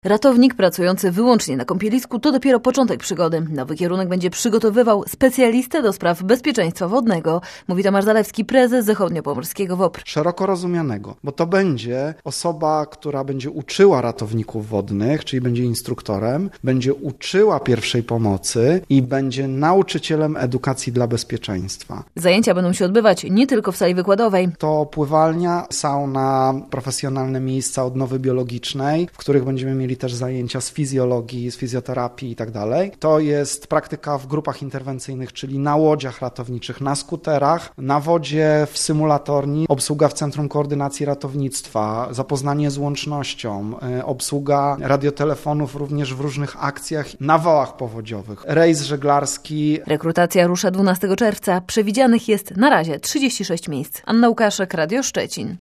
Ratownik pracujący wyłącznie na kąpielisku to dopiero początek przygody. Nowy kierunek będzie przygotowywał specjalistę do spraw bezpieczeństwa wodnego, mówi Tomasz Zalewski, prezes Zachodniopomorskiego WOPR. Szeroko rozumianego, bo to będzie osoba, która będzie uczyła ratowników wodnych, czyli będzie instruktorem, będzie uczyła pierwszej pomocy i będzie nauczycielem edukacji dla bezpieczeństwa. Zajęcia będą się odbywać nie tylko w sali wykładowej. To pływalnia, sauna, profesjonalne miejsca odnowy biologicznej, w których będziemy mieli też zajęcia z fizjologii, z fizjoterapii i tak dalej. To jest praktyka w grupach interwencyjnych, czyli na łodziach ratowniczych, na skuterach, na wodzie, w symulatorni, obsługa w Centrum Koordynacji Ratownictwa, zapoznanie z łącznością, obsługa radiotelefonów również w różnych akcjach na wałach powodziowych, rejs żeglarski. Rekrutacja rusza 12 czerwca. Przewidzianych jest na razie 36 miejsc. Anna Łukaszek, Radio Szczecin.